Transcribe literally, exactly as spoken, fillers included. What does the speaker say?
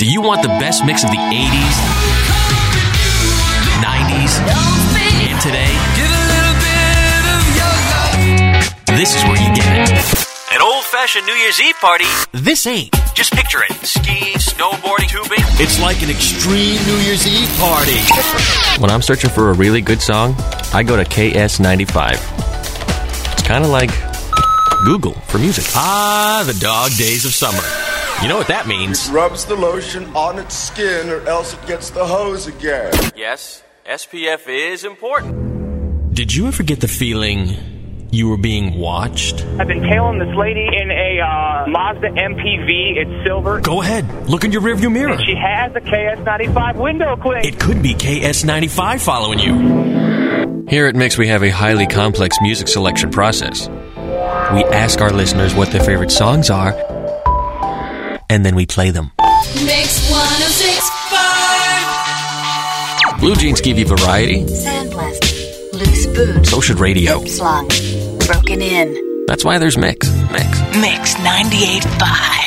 you want the best mix of the eighties, nineties, and today? This is where you get it. An old-fashioned New Year's Eve party? This ain't. Just picture it. Skiing, snowboarding, tubing. It's like an extreme New Year's Eve party. When I'm searching for a really good song, I go to K S ninety-five. It's kind of like Google for music. Ah, the dog days of summer. You know what that means. It rubs the lotion on its skin or else it gets the hose again. Yes, S P F is important. Did you ever get the feeling you were being watched? I've been tailing this lady in a uh, Mazda M P V. It's silver. Go ahead. Look in your rearview mirror. And she has a K S ninety-five window click. It could be K S ninety-five following you. Here at Mix, we have a highly complex music selection process. We ask our listeners what their favorite songs are, and then we play them. Mix one oh six point five. Blue Jeans give you variety. Sandblasted. Loose boot. So should radio. Hip slung. Broken in. That's why there's Mix. Mix. Mix ninety-eight point five.